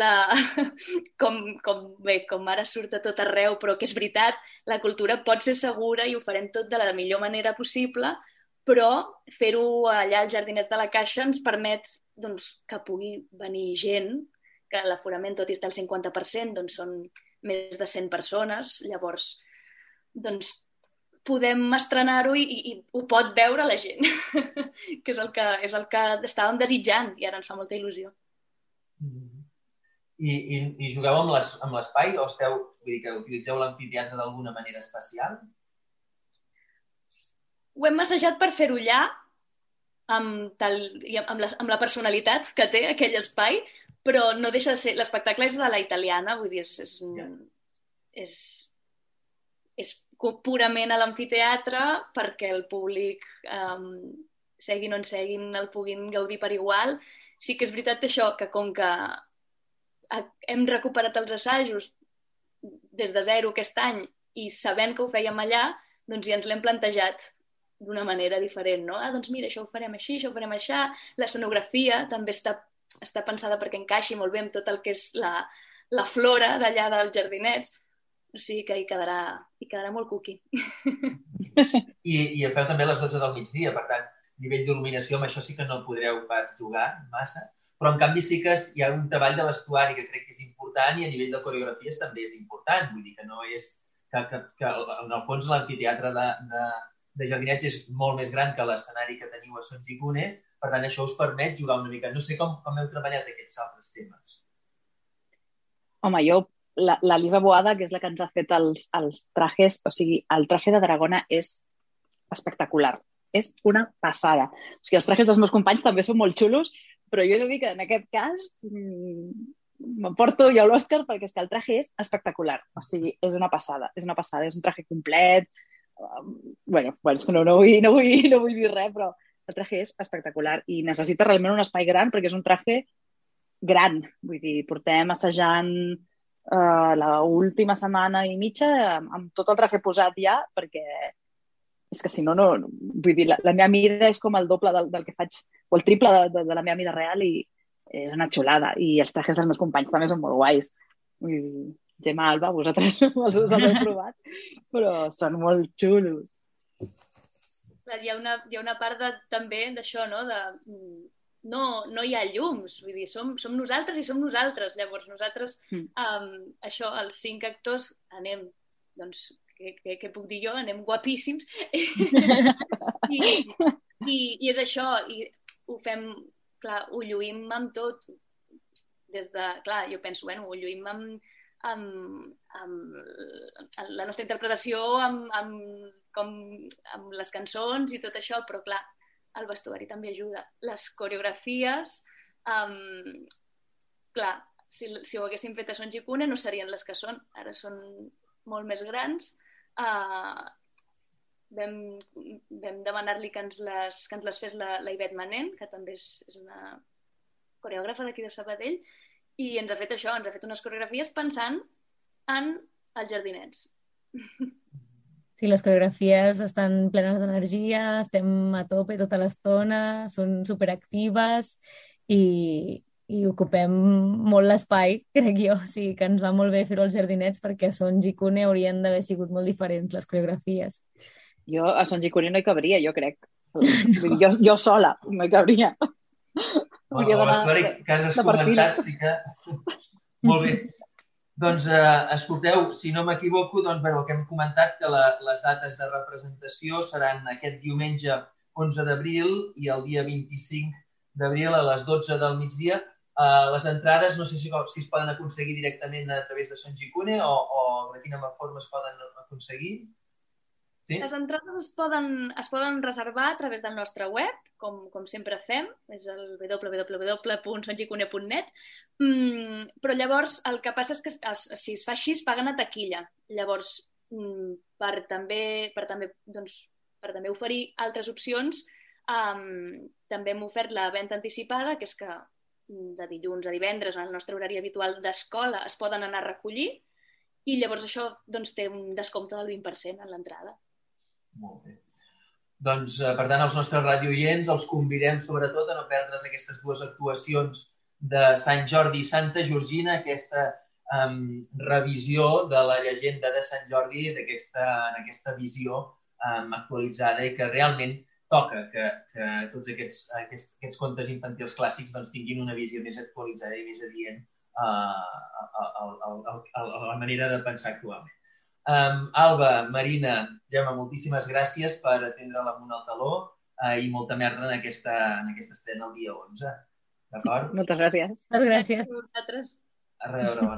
com ara surt a tot arreu, però que és veritat, la cultura pot ser segura i ho farem tot de la millor manera possible, però fer-ho allà als Jardinets de la Caixa ens permet que pugui venir gent, que l'aforament, tot i estar al 50%, són més de 100 persones, llavors podem estrenar-ho i ho pot veure la gent, que és el que estàvem desitjant i ara ens fa molta il·lusió. I jugueu amb l'espai o vull dir que utilitzeu l'amfiteatre d'alguna manera especial? Ho hem assajat per fer-ho allà, amb la personalitat que té aquell espai, però no deixa de ser... L'espectacle és a la italiana, vull dir, és purament a l'amfiteatre perquè el públic, seguin on seguin, el puguin gaudir per igual. Sí que és veritat això, que com que hem recuperat els assajos des de zero aquest any i sabent que ho fèiem allà, doncs ja ens l'hem plantejat d'una manera diferent, no? Doncs mira, això ho farem així, això ho farem així. L'escenografia també està pensada perquè encaixi molt bé amb tot el que és la flora d'allà dels Jardinets. O sigui que hi quedarà molt cuqui. I feu també a les 12 del migdia, per tant, a nivell d'il·luminació, amb això sí que no podreu pas jugar massa, però en canvi sí que hi ha un treball de vestuari que crec que és important i a nivell de coreografies també és important. Vull dir que no és... que en el fons l'amfiteatre de Jardinets és molt més gran que l'escenari que teniu a Son Gicune, per tant això us permet jugar una mica. No sé com heu treballat aquests altres temes. Home, la Lisa Boada, que és la que ens ha fet els trajes, o sigui, el traje de Dragona és espectacular. És una passada. O sigui, els trajes dels meus companys també són molt xulos, però jo he de dir que en aquest cas m'emporto jo l'Òscar perquè és que el traje és espectacular. O sigui, és una passada, és un traje complet. Bueno, és que no vull dir res, però el traje és espectacular i necessita realment un espai gran perquè és un traje gran. Vull dir, portem assajant l'última setmana i mitja amb tot el traje posat ja, perquè és que si no, vull dir, la meva mida és com el doble del que faig, o el triple de la meva mida real i és una xulada. I els trajes dels meus companys també són molt guais. Vull dir, Gemma, Alba, vosaltres els heu provat, però són molt xulos. Hi ha una part també d'això, no? No hi ha llums, vull dir, som nosaltres i som nosaltres. Llavors, nosaltres, això, els 5 actors, anem, doncs, què puc dir jo? Anem guapíssims. I és això, i ho fem, clar, ho lluïm amb tot. Clar, jo penso, ho lluïm amb la nostra interpretació, amb les cançons i tot això, però clar, el vestuari també ajuda. Les coreografies, clar, si ho haguéssim fet a Son Gicune no serien les que són. Ara són molt més grans. Vam demanar-li que ens les fes la Ivet Manent, que també és una coreògrafa d'aquí de Sabadell, i ens ha fet això, ens ha fet unes coreografies pensant en els Jardinets. Sí, les coreografies estan plenes d'energia, estem a tope tota l'estona, són superactives i ocupem molt l'espai, crec jo. O sigui que ens va molt bé fer-ho als Jardinets perquè a Son Gicune haurien d'haver sigut molt diferents les coreografies. Jo a Son Gicune no hi cabria, jo crec. Jo sola no hi cabria. L'història que has comentat sí que... Molt bé. Doncs, escolteu, si no m'equivoco, doncs, el que hem comentat que les dates de representació seran aquest diumenge 11 d'abril i el dia 25 d'abril a les 12 del migdia. Les entrades no sé si es poden aconseguir directament a través de Son Gicune o de quina forma es poden aconseguir. Sí? Les entrades es poden reservar a través del nostre web, com sempre fem, és el www.songicune.net, però llavors el que passa és que si es fa així es paguen a taquilla. Llavors, per també oferir altres opcions, també hem ofert la venda anticipada, que és que de dilluns a divendres, en el nostre horari habitual d'escola, es poden anar a recollir i llavors això té un descompte del 20% en l'entrada. Molt bé. Doncs, per tant, els nostres radioients els convidem sobretot a no perdre's aquestes dues actuacions de Sant Jordi i Santa Georgina, aquesta revisió de la llegenda de Sant Jordi en aquesta visió actualitzada i que realment toca que tots aquests contes infantils clàssics doncs, tinguin una visió més actualitzada i més adient a la manera de pensar actualment. Alba, Marina, Gemma, moltíssimes gràcies per atendre l'Amunt al Taló i molta merda en aquesta estrena el dia 11. D'acord? Moltes gràcies. Moltes gràcies. A vosaltres. A reveure.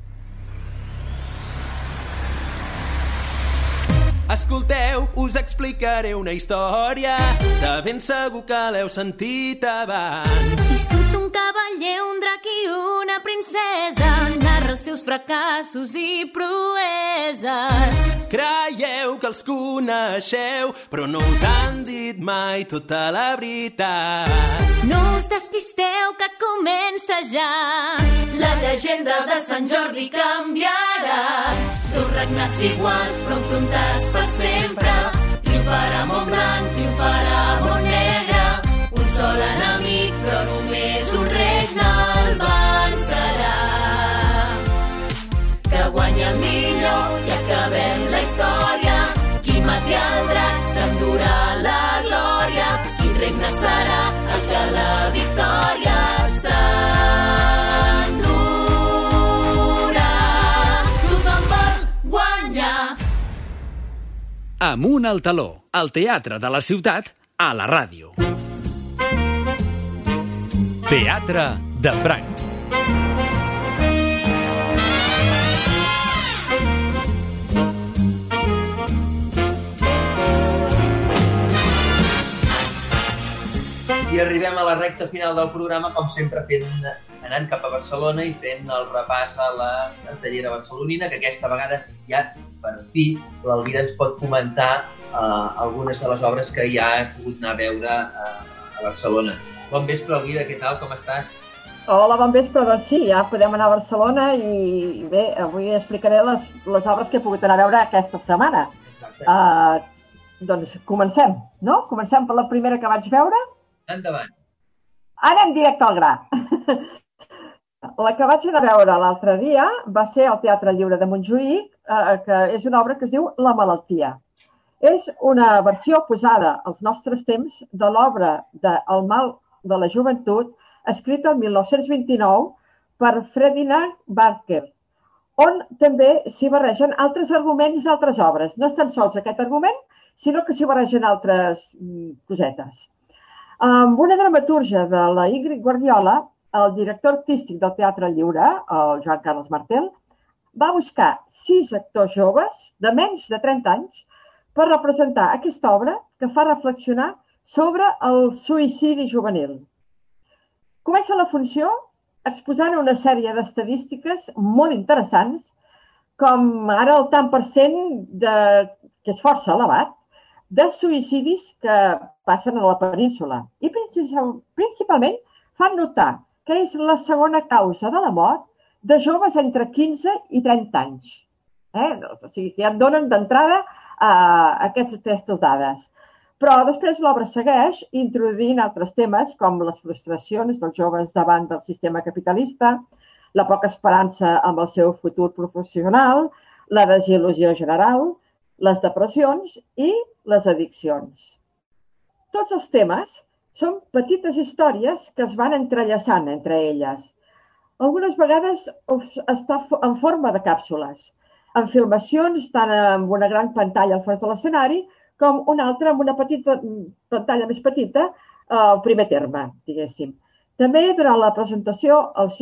Escolteu, us explicaré una història de ben segur que l'heu sentit abans. Si surt un cavaller, un drac i una princesa, narra els seus fracassos i proeses. Creieu que els coneixeu, però no us han dit mai tota la veritat. No us despisteu, que comença ja. La llegenda de Sant Jordi canviarà. Dos regnats iguals, però enfrontats per sempre. Triomfarà Montblanc, triomfarà Montnegre. Un sol enemic, però només un regne el vencerà. Que guanya el millor i acabem la història. Qui mati el drac s'endurà la glòria. Quin regne serà el que la victòria s'endurà. Tothom vol guanyar. Amunt al Taló, el teatre de la ciutat a la ràdio. Teatre de Franc. I arribem a la recta final del programa, com sempre, anant cap a Barcelona i fent el repàs a la cartellera barcelonina, que aquesta vegada ja, per fi, l'Elvira ens pot comentar algunes de les obres que ja he pogut anar a veure a Barcelona. Bon vespre, Elvira, què tal? Com estàs? Hola, bon vespre. Doncs sí, ja podem anar a Barcelona i bé, avui explicaré les obres que he pogut anar a veure aquesta setmana. Exacte. Doncs comencem, no? Comencem per la primera que vaig veure. Endavant. Anem directe al gra. La que vaig anar a veure l'altre dia va ser al Teatre Lliure de Montjuïc, que és una obra que es diu La malaltia. És una versió posada als nostres temps de l'obra de El mal de la joventut, escrita el 1929 per Ferdinand Barker, on també s'hi barregen altres arguments d'altres obres. No és tan sols aquest argument, sinó que s'hi barregen altres cosetes. Amb una dramatúrgia de la Ingrid Guardiola, el director artístic del Teatre Lliure, el Joan Carles Martel, va buscar 6 actors joves de menys de 30 anys per representar aquesta obra que fa reflexionar sobre el suïcidi juvenil. Comença la funció exposant una sèrie d'estadístiques molt interessants, com ara el tant per cent, que és força elevat, de suïcidis que passen a la península. I principalment fan notar que és la segona causa de la mort de joves entre 15 i 30 anys. O sigui, que ja et donen d'entrada aquestes dades. Però després l'obra segueix introduint altres temes com les frustracions dels joves davant del sistema capitalista, la poca esperança amb el seu futur professional, la desil·lusió general, les depressions i les addiccions. Tots els temes són petites històries que es van entrellaçant entre elles. Algunes vegades està en forma de càpsules, amb filmacions tant amb una gran pantalla al fons de l'escenari com una altra amb una petita pantalla més petita al primer terme, diguéssim. També durant la presentació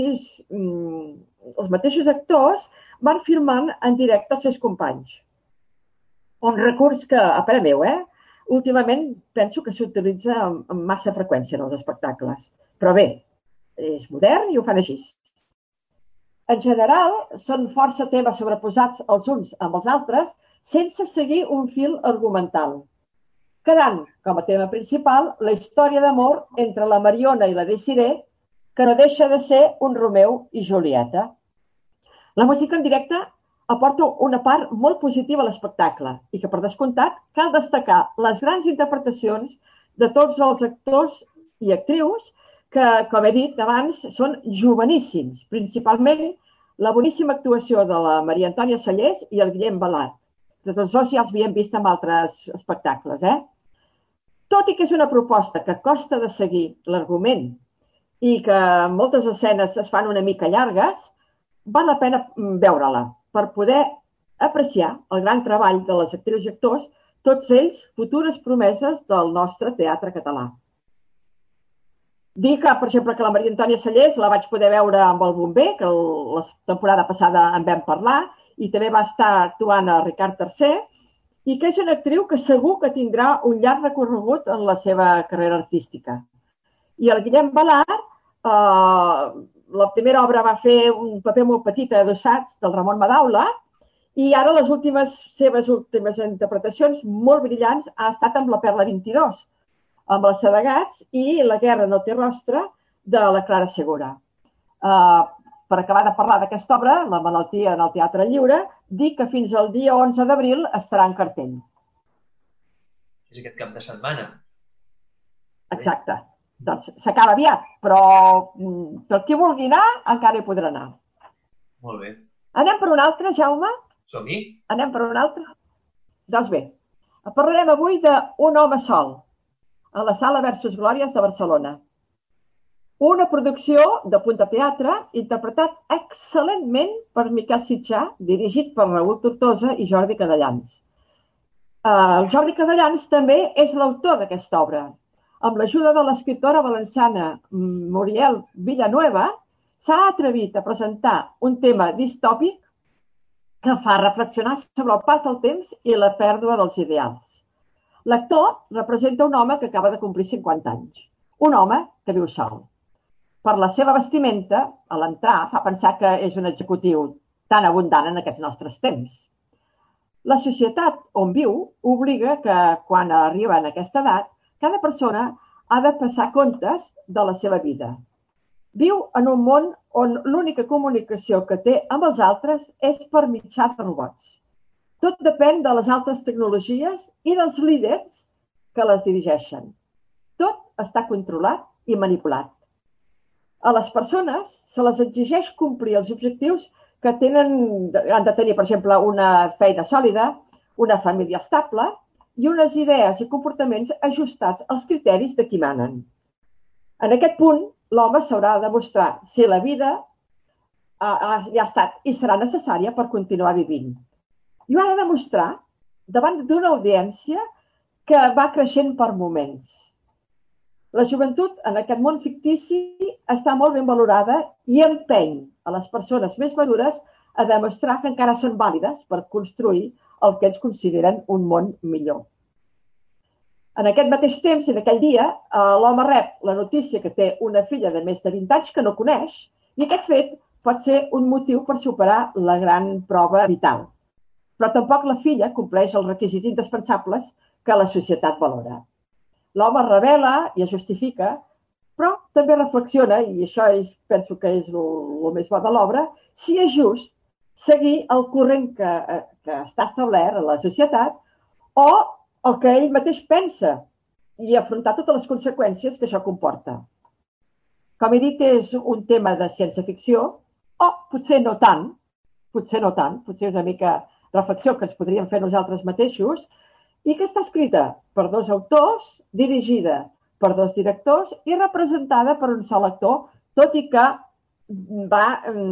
els mateixos actors van filmant en directe els seus companys. Un recurs que, a parer meu, últimament penso que s'utilitza amb massa freqüència en els espectacles. Però bé, és modern i ho fan així. En general, són força temes sobreposats els uns amb els altres sense seguir un fil argumental, quedant com a tema principal la història d'amor entre la Mariona i la Desiree, que no deixa de ser un Romeu i Julieta. La música en directe aporta una part molt positiva a l'espectacle i que, per descomptat, cal destacar les grans interpretacions de tots els actors i actrius que, com he dit abans, són joveníssims, principalment la boníssima actuació de la Maria Antònia Sallés i el Guillem Balart. Tots dos ja els havíem vist en altres espectacles. Tot i que és una proposta que costa de seguir l'argument i que moltes escenes es fan una mica llargues, val la pena veure-la per poder apreciar el gran treball de les actrius i actors, tots ells futures promeses del nostre teatre català. Dir que, per exemple, que la Maria Antònia Sallés la vaig poder veure amb el Bomber, que la temporada passada en vam parlar, i també va estar actuant a Ricard III, i que és una actriu que segur que tindrà un llarg recorregut en la seva carrera artística. I el Guillem Balart, la primera obra va fer un paper molt petit a Adossats del Ramon Madaula, i ara les seves últimes interpretacions molt brillants ha estat amb la Perla 22, amb els Sedegats i La guerra no té rostre de la Clara Segura. Per acabar de parlar d'aquesta obra, La malaltia en el Teatre Lliure, dic que fins al dia 11 d'abril estarà en cartell. És aquest cap de setmana. Exacte. Doncs s'acaba aviat, però per qui vulgui anar, encara hi podrà anar. Molt bé. Anem per un altre, Jaume? Som-hi? Anem per un altre? Doncs bé, parlarem avui d'Un home sol, a la Sala Versus Glòries de Barcelona. Una producció de Punta Teatre interpretat excel·lentment per Miquel Sitjà, dirigit per Raül Tortosa i Jordi Cadellans. El Jordi Cadellans també és l'autor d'aquesta obra. Amb l'ajuda de l'escriptora valenciana Muriel Villanueva, s'ha atrevit a presentar un tema distòpic que fa reflexionar sobre el pas del temps i la pèrdua dels ideals. L'actor representa un home que acaba de complir 50 anys. Un home que viu sol. Per la seva vestimenta, a l'entrar, fa pensar que és un executiu tan abundant en aquests nostres temps. La societat on viu obliga que, quan arriba en aquesta edat, cada persona ha de passar comptes de la seva vida. Viu en un món on l'única comunicació que té amb els altres és per mitjà de robots. Tot depèn de les altres tecnologies i dels líders que les dirigeixen. Tot està controlat i manipulat. A les persones se les exigeix complir els objectius que han de tenir, per exemple, una feina sòlida, una família estable i unes idees i comportaments ajustats als criteris de qui manen. En aquest punt, l'home s'haurà de demostrar si la vida ja ha estat i serà necessària per continuar vivint. I ho ha de demostrar davant d'una audiència que va creixent per moments. La joventut en aquest món fictici està molt ben valorada i empeny a les persones més madures a demostrar que encara són vàlides per construir el que ells consideren un món millor. En aquest mateix temps, en aquell dia, l'home rep la notícia que té una filla de més de 20 anys que no coneix i aquest fet pot ser un motiu per superar la gran prova vital. Però tampoc la filla compleix els requisits indispensables que la societat valora. L'home revela i es justifica, però també reflexiona, i això penso que és el més bo de l'obra, si és just seguir el corrent que està establert a la societat o el que ell mateix pensa i afrontar totes les conseqüències que això comporta. Com he dit, és un tema de ciència-ficció, o potser no tant, potser és una mica reflexió que ens podríem fer nosaltres mateixos, i que està escrita per 2 autors, dirigida per 2 directors i representada per un sol actor, tot i que va,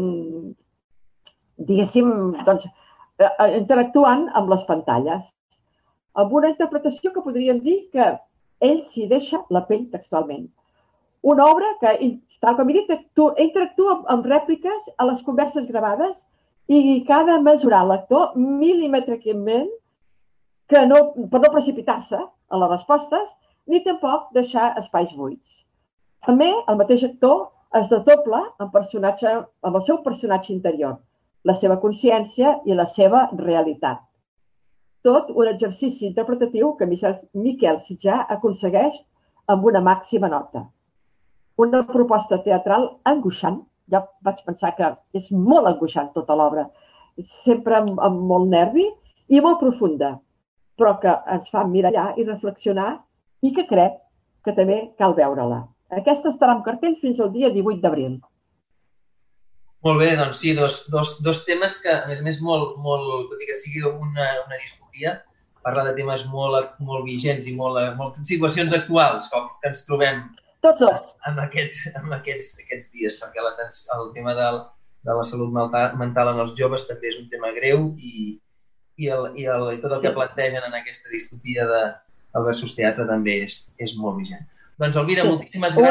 diguéssim, interactuant amb les pantalles. Amb una interpretació que podríem dir que ell s'hi deixa la pell textualment. Una obra que, tal com he dit, interactua amb rèpliques a les converses gravades i que ha de mesurar l'actor mil·límetricament per no precipitar-se a les respostes ni tampoc deixar espais buits. També el mateix actor es desdobla amb el seu personatge interior, la seva consciència i la seva realitat. Tot un exercici interpretatiu que Miquel Sitjà aconsegueix amb una màxima nota. Una proposta teatral angoixant, ja vaig pensar que és molt angoixant tota l'obra, sempre amb molt nervi i molt profunda, però que ens fa mirallar i reflexionar i que crec que també cal veure-la. Aquesta estarà en cartell fins al dia 18 d'abril. Molt bé, doncs sí, dos temes que, a més, molt, tot i que sigui una distopia, parla de temes molt vigents i moltes situacions actuals, com que ens trobem tots dos en aquests dies, perquè el tema de la salut mental en els joves també és un tema greu i tot el que plantegen en aquesta distopia del versus teatre també és molt vigent. Doncs, Elvira, moltíssimes gràcies.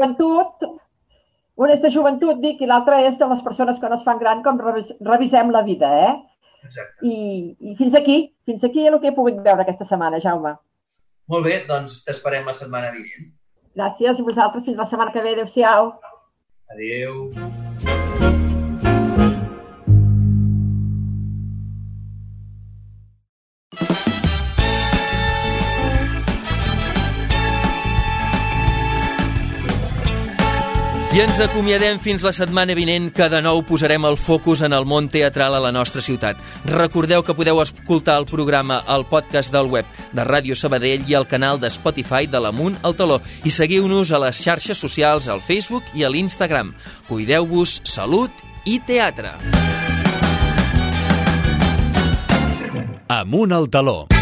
Un és de joventut, dic, i l'altre és de les persones que no es fan gran, com revisem la vida, Exacte. I fins aquí és el que he pogut veure aquesta setmana, Jaume. Molt bé, doncs t'esperem la setmana vinent. Gràcies a vosaltres, fins la setmana que ve, adéu-siau. Adéu. I ens acomiadem fins la setmana vinent, que de nou posarem el focus en el món teatral a la nostra ciutat. Recordeu que podeu escoltar el programa al podcast del web de Ràdio Sabadell i al canal de Spotify de l'Amunt al Taló. I seguiu-nos a les xarxes socials, al Facebook i a l'Instagram. Cuideu-vos, salut i teatre. Amunt al Taló.